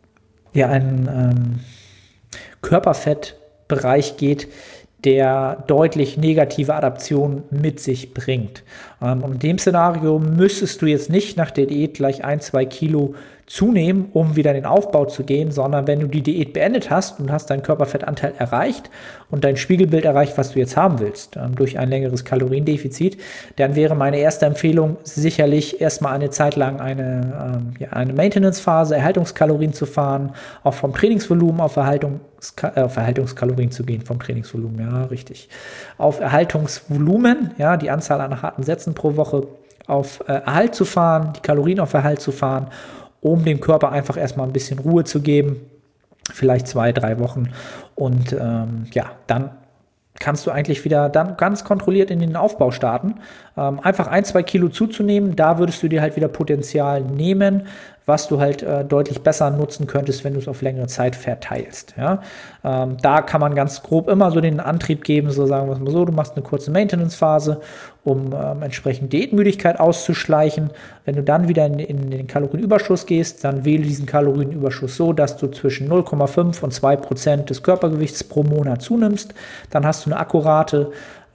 Körperfettbereich geht, der deutlich negative Adaptionen mit sich bringt. Und in dem Szenario müsstest du jetzt nicht nach der Diät gleich 1-2 Kilo zunehmen, um wieder in den Aufbau zu gehen, sondern wenn du die Diät beendet hast und hast deinen Körperfettanteil erreicht und dein Spiegelbild erreicht, was du jetzt haben willst, durch ein längeres Kaloriendefizit, dann wäre meine erste Empfehlung sicherlich erstmal eine Zeit lang eine Maintenance-Phase, Erhaltungskalorien zu fahren, auch vom Trainingsvolumen auf Erhaltungskalorien zu gehen, vom Trainingsvolumen, ja, richtig. Auf Erhaltungsvolumen, ja, die Anzahl an harten Sätzen pro Woche auf Erhalt zu fahren, die Kalorien auf Erhalt zu fahren, um dem Körper einfach erstmal ein bisschen Ruhe zu geben, vielleicht 2-3 Wochen und dann kannst du eigentlich wieder dann ganz kontrolliert in den Aufbau starten. Einfach 1-2 Kilo zuzunehmen, da würdest du dir halt wieder Potenzial nehmen, was du halt deutlich besser nutzen könntest, wenn du es auf längere Zeit verteilst. Ja? Da kann man ganz grob immer so den Antrieb geben, so sagen wir es mal so, du machst eine kurze Maintenance-Phase, um entsprechend Diätmüdigkeit auszuschleichen. Wenn du dann wieder in den Kalorienüberschuss gehst, dann wähle diesen Kalorienüberschuss so, dass du zwischen 0,5 und 2% des Körpergewichts pro Monat zunimmst. Dann hast du eine akkurate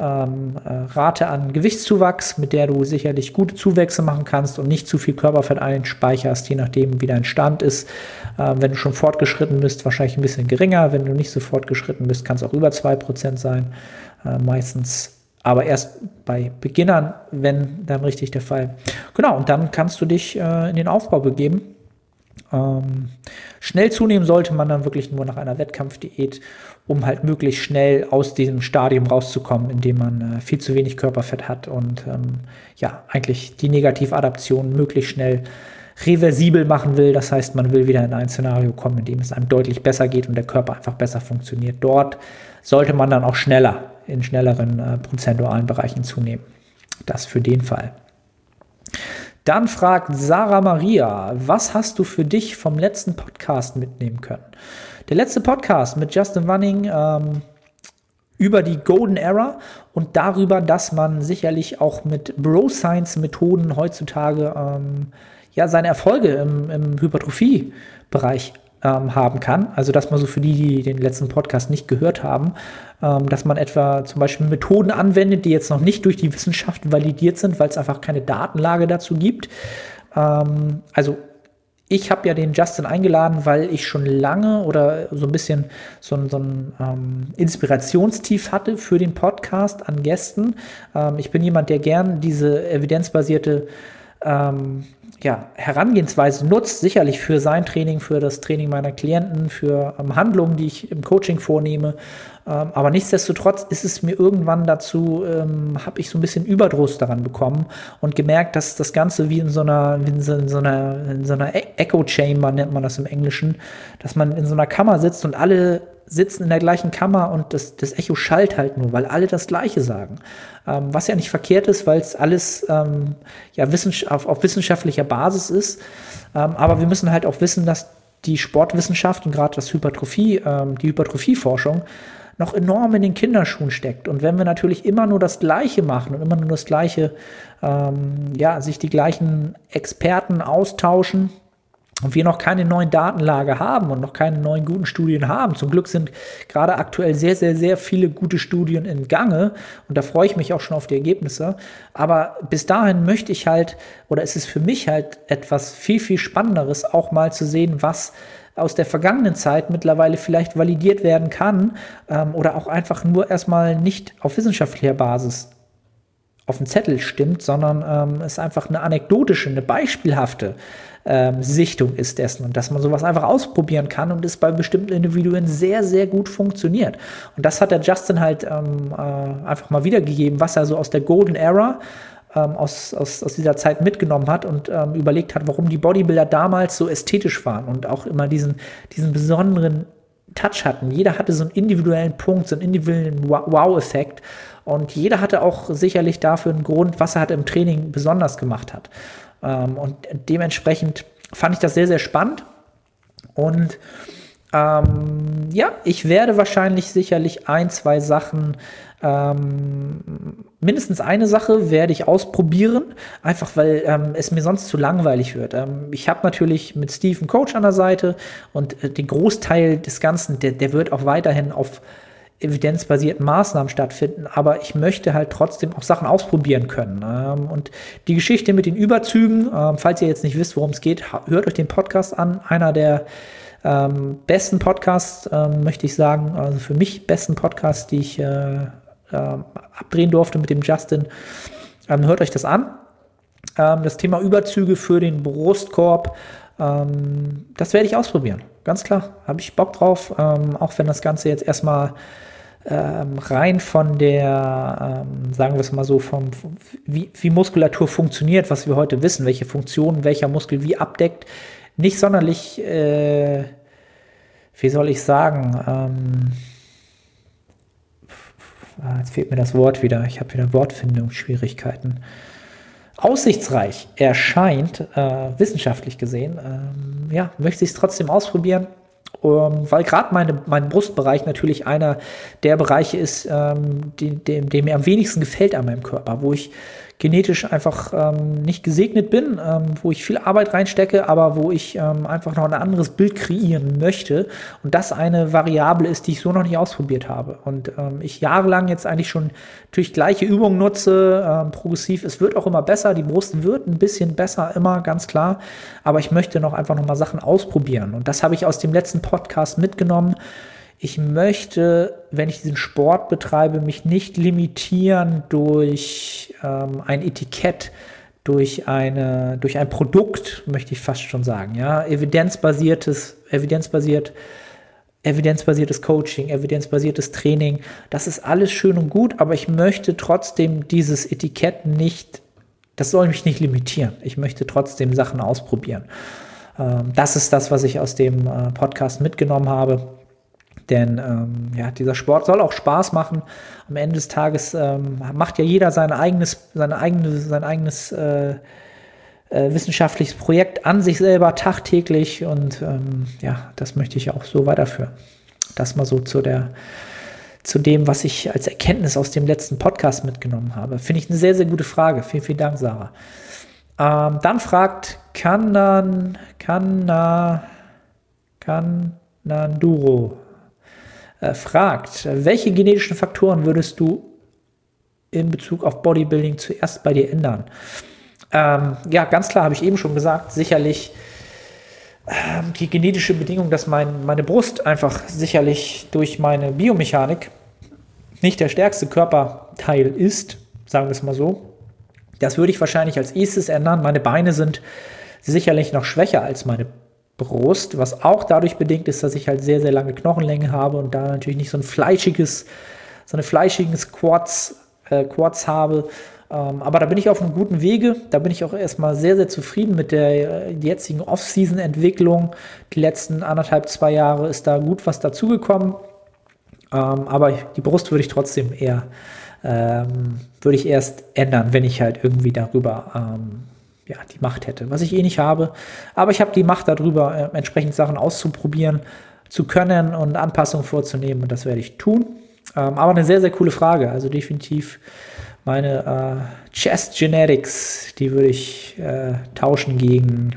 Rate an Gewichtszuwachs, mit der du sicherlich gute Zuwächse machen kannst und nicht zu viel Körperfett einspeicherst, je nachdem wie dein Stand ist. Wenn du schon fortgeschritten bist, wahrscheinlich ein bisschen geringer. Wenn du nicht so fortgeschritten bist, kann es auch über 2% sein, meistens. Aber erst bei Beginnern, wenn dann richtig der Fall. Genau, und dann kannst du dich in den Aufbau begeben. Schnell zunehmen sollte man dann wirklich nur nach einer Wettkampfdiät, um halt möglichst schnell aus diesem Stadium rauszukommen, in dem man viel zu wenig Körperfett hat und eigentlich die Negativadaption möglichst schnell reversibel machen will. Das heißt, man will wieder in ein Szenario kommen, in dem es einem deutlich besser geht und der Körper einfach besser funktioniert. Dort sollte man dann auch in schnelleren prozentualen Bereichen zunehmen. Das für den Fall. Dann fragt Sarah Maria, was hast du für dich vom letzten Podcast mitnehmen können? Der letzte Podcast mit Justin Wanning über die Golden Era und darüber, dass man sicherlich auch mit Bro-Science-Methoden heutzutage seine Erfolge im Hypertrophie-Bereich haben kann. Also dass man so für die den letzten Podcast nicht gehört haben, dass man etwa zum Beispiel Methoden anwendet, die jetzt noch nicht durch die Wissenschaft validiert sind, weil es einfach keine Datenlage dazu gibt. Also ich habe ja den Justin eingeladen, weil ich schon lange oder so ein bisschen so ein Inspirationstief hatte für den Podcast an Gästen. Ich bin jemand, der gern diese evidenzbasierte Herangehensweise nutzt, sicherlich für sein Training, für das Training meiner Klienten, für Handlungen, die ich im Coaching vornehme. Aber nichtsdestotrotz ist es mir irgendwann dazu, habe ich so ein bisschen Überdruss daran bekommen und gemerkt, dass das Ganze wie in so einer Echo Chamber, nennt man das im Englischen, dass man in so einer Kammer sitzt und alle sitzen in der gleichen Kammer und das Echo schallt halt nur, weil alle das Gleiche sagen. Was ja nicht verkehrt ist, weil es alles auf wissenschaftlicher Basis ist. Aber wir müssen halt auch wissen, dass die Sportwissenschaft und gerade die Hypertrophieforschung noch enorm in den Kinderschuhen steckt. Und wenn wir natürlich immer nur das Gleiche machen und immer nur das Gleiche, sich die gleichen Experten austauschen, und wir noch keine neuen Datenlage haben und noch keine neuen guten Studien haben. Zum Glück sind gerade aktuell sehr, sehr, sehr viele gute Studien in Gange und da freue ich mich auch schon auf die Ergebnisse. Aber bis dahin möchte ich halt, oder es ist für mich halt etwas viel, viel Spannenderes, auch mal zu sehen, was aus der vergangenen Zeit mittlerweile vielleicht validiert werden kann oder auch einfach nur erstmal nicht auf wissenschaftlicher Basis auf dem Zettel stimmt, sondern es einfach eine anekdotische, eine beispielhafte Sichtung ist dessen und dass man sowas einfach ausprobieren kann und es bei bestimmten Individuen sehr, sehr gut funktioniert. Und das hat der Justin halt einfach mal wiedergegeben, was er so aus der Golden Era aus dieser Zeit mitgenommen hat und überlegt hat, warum die Bodybuilder damals so ästhetisch waren und auch immer diesen besonderen Touch hatten. Jeder hatte so einen individuellen Punkt, so einen individuellen Wow-Effekt. Und jeder hatte auch sicherlich dafür einen Grund, was er halt im Training besonders gemacht hat. Und dementsprechend fand ich das sehr, sehr spannend. Und ja, ich werde wahrscheinlich sicherlich 1, 2 Sachen, mindestens eine Sache werde ich ausprobieren, einfach weil es mir sonst zu langweilig wird. Ich habe natürlich mit Steve einen Coach an der Seite und den Großteil des Ganzen, der wird auch weiterhin auf evidenzbasierten Maßnahmen stattfinden, aber ich möchte halt trotzdem auch Sachen ausprobieren können. Und die Geschichte mit den Überzügen, falls ihr jetzt nicht wisst, worum es geht, hört euch den Podcast an. Einer der besten Podcasts, möchte ich sagen, also für mich besten Podcasts, die ich abdrehen durfte mit dem Justin. Hört euch das an. Das Thema Überzüge für den Brustkorb, das werde ich ausprobieren. Ganz klar, habe ich Bock drauf, auch wenn das Ganze jetzt erstmal rein von der, sagen wir es mal so, wie Muskulatur funktioniert, was wir heute wissen, welche Funktionen welcher Muskel wie abdeckt, nicht sonderlich, wie soll ich sagen, jetzt fehlt mir das Wort wieder, ich habe wieder Wortfindungsschwierigkeiten. Aussichtsreich erscheint, wissenschaftlich gesehen, ja, möchte ich es trotzdem ausprobieren, weil gerade mein Brustbereich natürlich einer der Bereiche ist, dem mir am wenigsten gefällt an meinem Körper, wo ich genetisch einfach nicht gesegnet bin, wo ich viel Arbeit reinstecke, aber wo ich einfach noch ein anderes Bild kreieren möchte und das eine Variable ist, die ich so noch nicht ausprobiert habe und ich jahrelang jetzt eigentlich schon natürlich gleiche Übungen nutze, progressiv, es wird auch immer besser, die Brust wird ein bisschen besser, immer, ganz klar, aber ich möchte noch einfach noch mal Sachen ausprobieren und das habe ich aus dem letzten Podcast mitgenommen. Ich möchte, wenn ich diesen Sport betreibe, mich nicht limitieren durch ein Etikett, durch ein Produkt, möchte ich fast schon sagen. Ja? Evidenzbasiertes Coaching, evidenzbasiertes Training, das ist alles schön und gut, aber ich möchte trotzdem dieses Etikett nicht, das soll mich nicht limitieren. Ich möchte trotzdem Sachen ausprobieren. Das ist das, was ich aus dem Podcast mitgenommen habe. Denn ja, dieser Sport soll auch Spaß machen. Am Ende des Tages macht ja jeder sein eigenes wissenschaftliches Projekt an sich selber tagtäglich und ja, das möchte ich auch so weiterführen. Das mal so zu dem, was ich als Erkenntnis aus dem letzten Podcast mitgenommen habe. Finde ich eine sehr, sehr gute Frage. Vielen, vielen Dank, Sarah. Dann fragt Kananduro. Fragt, welche genetischen Faktoren würdest du in Bezug auf Bodybuilding zuerst bei dir ändern? Ja, ganz klar, habe ich eben schon gesagt, sicherlich die genetische Bedingung, dass meine Brust einfach sicherlich durch meine Biomechanik nicht der stärkste Körperteil ist, sagen wir es mal so. Das würde ich wahrscheinlich als erstes ändern. Meine Beine sind sicherlich noch schwächer als meine Brust, was auch dadurch bedingt ist, dass ich halt sehr, sehr lange Knochenlänge habe und da natürlich nicht so eine fleischiges Quads habe. Aber da bin ich auf einem guten Wege. Da bin ich auch erstmal sehr, sehr zufrieden mit der jetzigen Off-Season-Entwicklung. Die letzten 1,5, 2 Jahre ist da gut was dazugekommen. Aber die Brust würde ich trotzdem würde ich erst ändern, wenn ich halt irgendwie darüber ja, die Macht hätte, was ich eh nicht habe. Aber ich habe die Macht darüber, entsprechend Sachen auszuprobieren, zu können und Anpassungen vorzunehmen. Und das werde ich tun. Aber eine sehr, sehr coole Frage. Also definitiv meine Chest Genetics, die würde ich tauschen gegen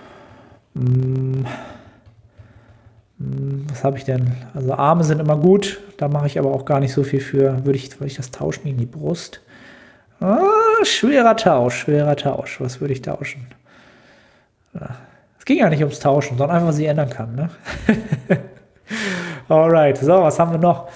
was habe ich denn? Also Arme sind immer gut. Da mache ich aber auch gar nicht so viel für. Würde ich das tauschen gegen die Brust? Schwerer Tausch. Was würde ich tauschen? Es ging ja nicht ums Tauschen, sondern einfach, was ich ändern kann. Ne? Alright, so, was haben wir noch?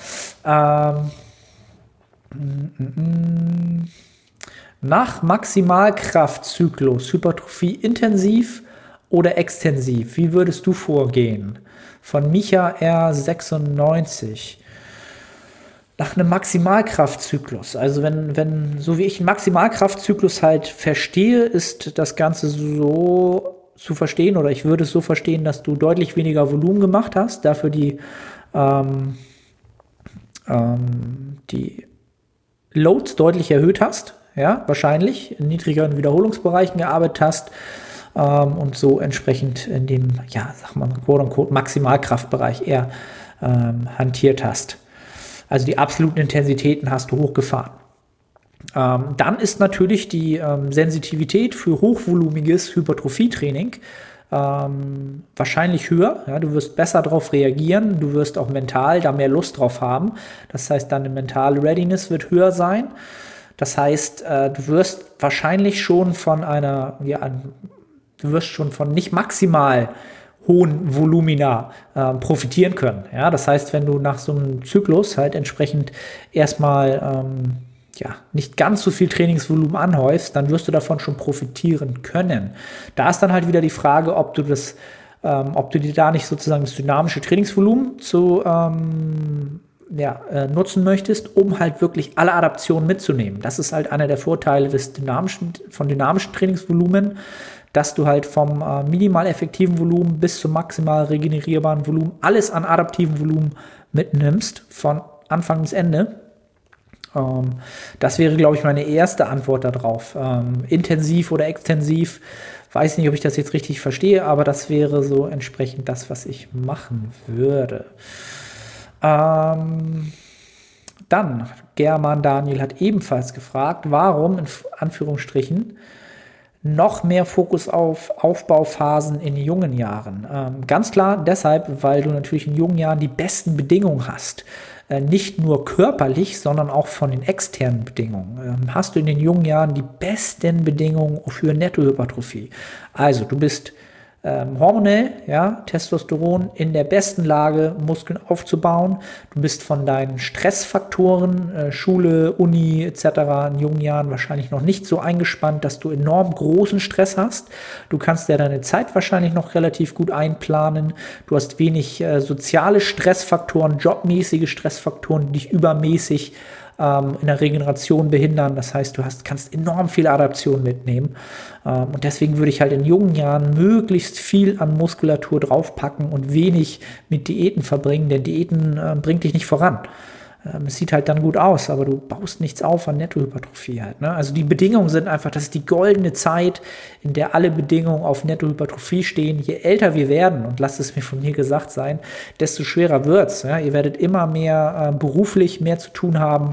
Nach Maximalkraftzyklus, Hypertrophie intensiv oder extensiv? Wie würdest du vorgehen? Von Micha R96. Nach einem Maximalkraftzyklus, also wenn so wie ich einen Maximalkraftzyklus halt verstehe, ist das Ganze so zu verstehen, oder ich würde es so verstehen, dass du deutlich weniger Volumen gemacht hast, dafür die Loads deutlich erhöht hast, ja, wahrscheinlich in niedrigeren Wiederholungsbereichen gearbeitet hast und so entsprechend in dem, ja, sag mal, quote-unquote Maximalkraftbereich eher hantiert hast. Also die absoluten Intensitäten hast du hochgefahren. Dann ist natürlich die Sensitivität für hochvolumiges Hypertrophietraining wahrscheinlich höher. Ja, du wirst besser darauf reagieren, du wirst auch mental da mehr Lust drauf haben. Das heißt, deine mentale Readiness wird höher sein. Das heißt, du wirst wahrscheinlich schon von nicht maximal hohen Volumina profitieren können. Ja, das heißt, wenn du nach so einem Zyklus halt entsprechend erstmal nicht ganz so viel Trainingsvolumen anhäufst, dann wirst du davon schon profitieren können. Da ist dann halt wieder die Frage, ob du dir da nicht sozusagen das dynamische Trainingsvolumen nutzen möchtest, um halt wirklich alle Adaptionen mitzunehmen. Das ist halt einer der Vorteile von dynamischen Trainingsvolumen, dass du halt vom minimal effektiven Volumen bis zum maximal regenerierbaren Volumen alles an adaptiven Volumen mitnimmst, von Anfang bis Ende. Das wäre, glaube ich, meine erste Antwort darauf. Intensiv oder extensiv, weiß nicht, ob ich das jetzt richtig verstehe, aber das wäre so entsprechend das, was ich machen würde. Dann, German Daniel hat ebenfalls gefragt, warum, in Anführungsstrichen, noch mehr Fokus auf Aufbauphasen in jungen Jahren. Ganz klar deshalb, weil du natürlich in jungen Jahren die besten Bedingungen hast. Nicht nur körperlich, sondern auch von den externen Bedingungen. Hast du in den jungen Jahren die besten Bedingungen für Nettohypertrophie. Also du bist hormonell, ja, Testosteron in der besten Lage, Muskeln aufzubauen. Du bist von deinen Stressfaktoren, Schule, Uni etc. in jungen Jahren wahrscheinlich noch nicht so eingespannt, dass du enorm großen Stress hast. Du kannst ja deine Zeit wahrscheinlich noch relativ gut einplanen. Du hast wenig soziale Stressfaktoren, jobmäßige Stressfaktoren, die dich übermäßig in der Regeneration behindern. Das heißt, kannst enorm viele Adaptionen mitnehmen. Und deswegen würde ich halt in jungen Jahren möglichst viel an Muskulatur draufpacken und wenig mit Diäten verbringen, denn Diäten bringt dich nicht voran. Es sieht halt dann gut aus, aber du baust nichts auf an Nettohypertrophie halt, ne? Also die Bedingungen sind einfach, das ist die goldene Zeit, in der alle Bedingungen auf Nettohypertrophie stehen. Je älter wir werden, und lasst es mir von mir gesagt sein, desto schwerer wird's. Ja? Ihr werdet immer mehr beruflich mehr zu tun haben,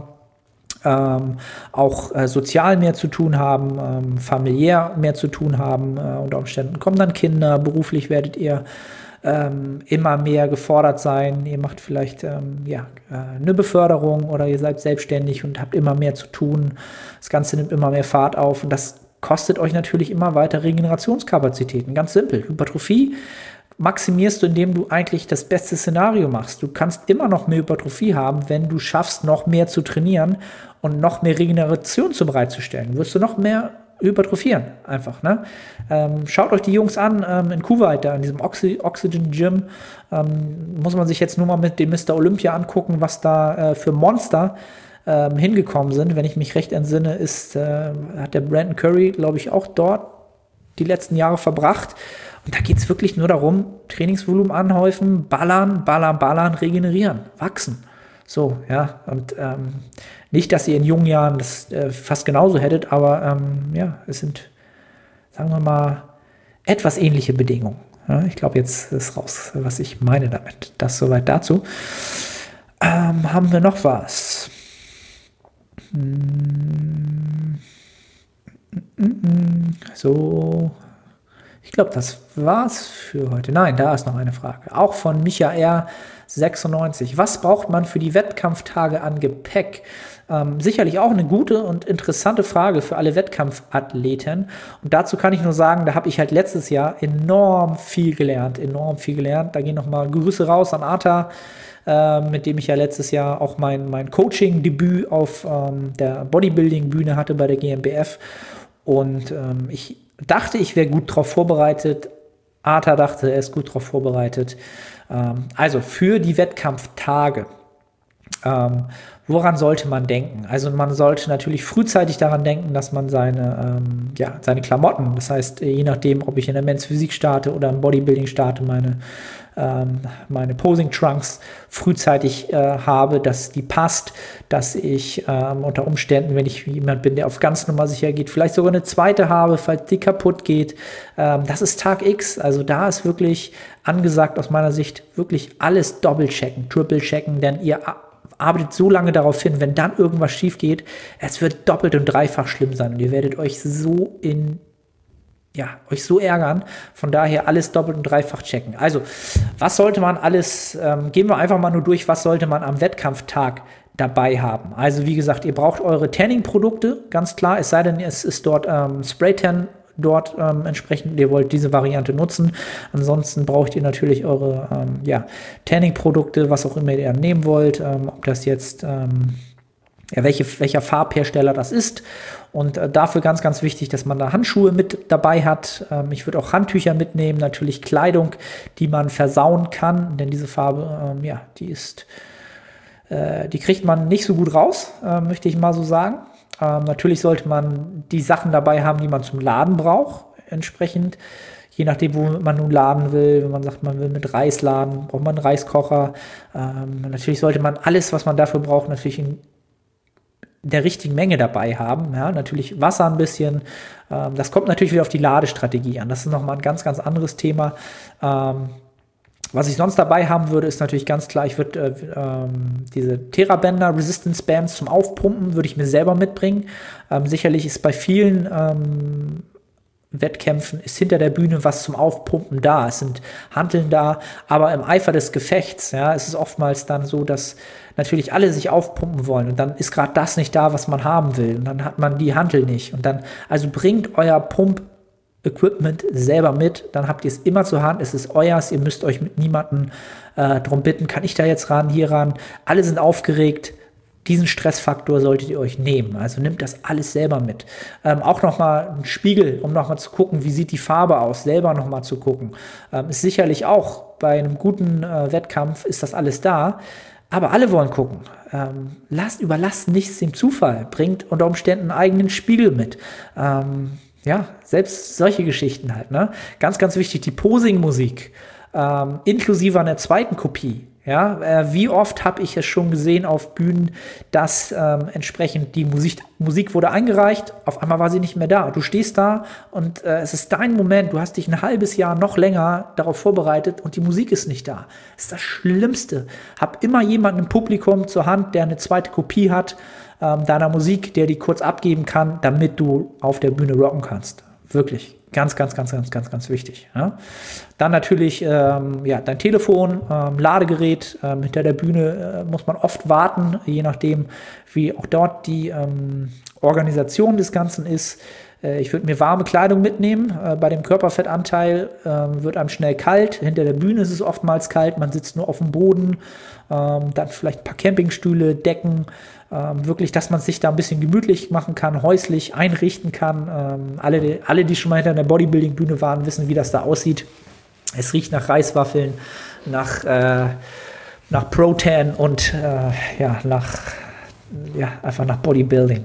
auch sozial mehr zu tun haben, familiär mehr zu tun haben. Unter Umständen kommen dann Kinder, beruflich werdet ihr immer mehr gefordert sein. Ihr macht vielleicht eine Beförderung oder ihr seid selbstständig und habt immer mehr zu tun. Das Ganze nimmt immer mehr Fahrt auf und das kostet euch natürlich immer weiter Regenerationskapazitäten. Ganz simpel. Hypertrophie maximierst du, indem du eigentlich das beste Szenario machst. Du kannst immer noch mehr Hypertrophie haben, wenn du schaffst, noch mehr zu trainieren und noch mehr Regeneration bereitzustellen. Wirst du noch mehr hypertrophieren, einfach, ne? Schaut euch die Jungs an in Kuwait, da in diesem Oxygen Gym. Muss man sich jetzt nur mal mit dem Mr. Olympia angucken, was da für Monster hingekommen sind. Wenn ich mich recht entsinne, hat der Brandon Curry, glaube ich, auch dort die letzten Jahre verbracht. Und da geht es wirklich nur darum, Trainingsvolumen anhäufen, ballern, regenerieren, wachsen. So, ja, und nicht, dass ihr in jungen Jahren das fast genauso hättet, aber es sind, sagen wir mal, etwas ähnliche Bedingungen. Ja, ich glaube, jetzt ist raus, was ich meine damit. Das soweit dazu. Haben wir noch was? So, ich glaube, das war's für heute. Nein, da ist noch eine Frage. Auch von Michael96. Was braucht man für die Wettkampftage an Gepäck? Sicherlich auch eine gute und interessante Frage für alle Wettkampfathleten. Und dazu kann ich nur sagen, da habe ich halt letztes Jahr enorm viel gelernt. Da gehen nochmal Grüße raus an Arta, mit dem ich ja letztes Jahr auch mein Coaching-Debüt auf der Bodybuilding-Bühne hatte bei der GmbF. Und ich dachte, ich wäre gut drauf vorbereitet. Arta dachte, er ist gut drauf vorbereitet. Also für die Wettkampftage woran sollte man denken? Also man sollte natürlich frühzeitig daran denken, dass man seine Klamotten, das heißt, je nachdem, ob ich in der Men's Physik starte oder im Bodybuilding starte, meine Posing Trunks frühzeitig habe, dass die passt, dass ich unter Umständen, wenn ich jemand bin, der auf ganz Nummer sicher geht, vielleicht sogar eine zweite habe, falls die kaputt geht. Das ist Tag X, also da ist wirklich angesagt aus meiner Sicht, wirklich alles doppelchecken, triple checken, denn ihr arbeitet so lange darauf hin, wenn dann irgendwas schief geht, es wird doppelt und dreifach schlimm sein und ihr werdet euch so ärgern. Von daher alles doppelt und dreifach checken. Also, was sollte man alles, gehen wir einfach mal nur durch, was sollte man am Wettkampftag dabei haben? Also, wie gesagt, ihr braucht eure Tanning-Produkte, ganz klar, es sei denn, es ist dort Spray-Tan dort entsprechend, ihr wollt diese Variante nutzen. Ansonsten braucht ihr natürlich eure Tanning-Produkte, was auch immer ihr nehmen wollt, ob das jetzt welcher Farbhersteller das ist. Und dafür ganz, ganz wichtig, dass man da Handschuhe mit dabei hat. Ich würde auch Handtücher mitnehmen, natürlich Kleidung, die man versauen kann, denn diese Farbe, die kriegt man nicht so gut raus, möchte ich mal so sagen. Natürlich sollte man die Sachen dabei haben, die man zum Laden braucht, entsprechend. Je nachdem, wo man nun laden will. Wenn man sagt, man will mit Reis laden, braucht man einen Reiskocher. Natürlich sollte man alles, was man dafür braucht, natürlich in der richtigen Menge dabei haben. Ja, natürlich Wasser ein bisschen. Das kommt natürlich wieder auf die Ladestrategie an. Das ist nochmal ein ganz, ganz anderes Thema. Was ich sonst dabei haben würde, ist natürlich ganz klar, ich würde diese Therabänder, Resistance Bands zum Aufpumpen, würde ich mir selber mitbringen. Sicherlich ist bei vielen Wettkämpfen ist hinter der Bühne was zum Aufpumpen da. Es sind Hanteln da, aber im Eifer des Gefechts, ist es oftmals dann so, dass natürlich alle sich aufpumpen wollen und dann ist gerade das nicht da, was man haben will und dann hat man die Hantel nicht und dann, also bringt euer Pump-Equipment selber mit, dann habt ihr es immer zur Hand, es ist euers, ihr müsst euch mit niemandem drum bitten, kann ich da jetzt ran, hier ran, alle sind aufgeregt. Diesen Stressfaktor solltet ihr euch nehmen. Also nehmt das alles selber mit. Auch nochmal ein Spiegel, um nochmal zu gucken, wie sieht die Farbe aus, selber nochmal zu gucken. Ist sicherlich auch bei einem guten Wettkampf ist das alles da. Aber alle wollen gucken. Überlasst nichts dem Zufall. Bringt unter Umständen einen eigenen Spiegel mit. Selbst solche Geschichten halt. Ne? Ganz, ganz wichtig, die Posing-Musik. Inklusive einer zweiten Kopie. Ja, wie oft habe ich es schon gesehen auf Bühnen, dass entsprechend die Musik wurde eingereicht, auf einmal war sie nicht mehr da. Du stehst da und es ist dein Moment, du hast dich ein halbes Jahr noch länger darauf vorbereitet und die Musik ist nicht da. Das ist das Schlimmste. Hab immer jemanden im Publikum zur Hand, der eine zweite Kopie hat deiner Musik, der die kurz abgeben kann, damit du auf der Bühne rocken kannst. Wirklich. Ganz, ganz, ganz, ganz, ganz, ganz wichtig. Ja. Dann natürlich dein Telefon, Ladegerät. Hinter der Bühne muss man oft warten, je nachdem, wie auch dort die Organisation des Ganzen ist. Ich würde mir warme Kleidung mitnehmen. Bei dem Körperfettanteil wird einem schnell kalt. Hinter der Bühne ist es oftmals kalt. Man sitzt nur auf dem Boden. Dann vielleicht ein paar Campingstühle, Decken. Wirklich, dass man sich da ein bisschen gemütlich machen kann, häuslich einrichten kann. Alle, die schon mal hinter einer Bodybuilding-Bühne waren, wissen, wie das da aussieht. Es riecht nach Reiswaffeln, nach Pro-Tan und einfach nach Bodybuilding.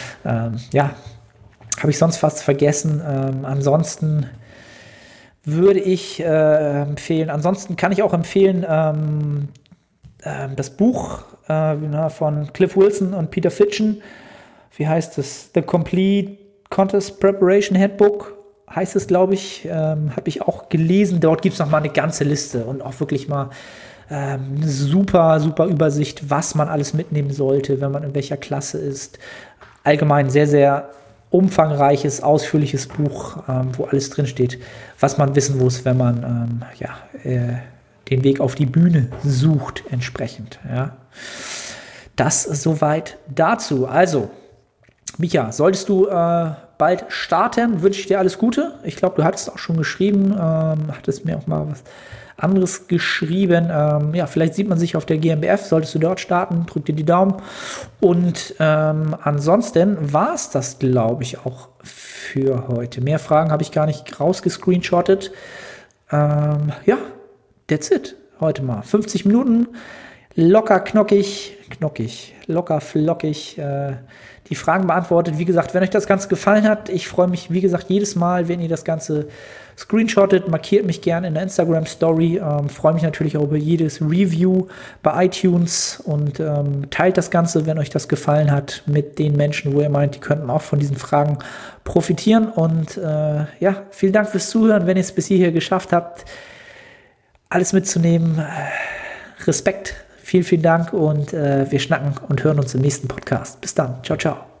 Habe ich sonst fast vergessen. Ansonsten würde ich empfehlen, ansonsten kann ich auch empfehlen, das Buch von Cliff Wilson und Peter Fitchen, wie heißt es? The Complete Contest Preparation Handbook heißt es, glaube ich, habe ich auch gelesen. Dort gibt es nochmal eine ganze Liste und auch wirklich mal eine super, super Übersicht, was man alles mitnehmen sollte, wenn man in welcher Klasse ist. Allgemein sehr, sehr umfangreiches, ausführliches Buch, wo alles drinsteht, was man wissen muss, wenn man den Weg auf die Bühne sucht entsprechend. Ja. Das soweit dazu. Also, Micha, solltest du bald starten, wünsche ich dir alles Gute. Ich glaube, du hattest auch schon geschrieben, hattest mir auch mal was anderes geschrieben. Vielleicht sieht man sich auf der GmbF, solltest du dort starten, drück dir die Daumen. Und ansonsten war es das, glaube ich, auch für heute. Mehr Fragen habe ich gar nicht rausgescreenshottet. That's it. Heute mal 50 Minuten. locker locker flockig die Fragen beantwortet. Wie gesagt, wenn euch das Ganze gefallen hat, ich freue mich, wie gesagt, jedes Mal, wenn ihr das Ganze screenshottet, markiert mich gerne in der Instagram-Story. Freue mich natürlich auch über jedes Review bei iTunes und teilt das Ganze, wenn euch das gefallen hat, mit den Menschen, wo ihr meint, die könnten auch von diesen Fragen profitieren. Und ja, vielen Dank fürs Zuhören, wenn ihr es bis hierher geschafft habt, alles mitzunehmen. Respekt, vielen Dank und wir schnacken und hören uns im nächsten Podcast. Bis dann. Ciao, ciao.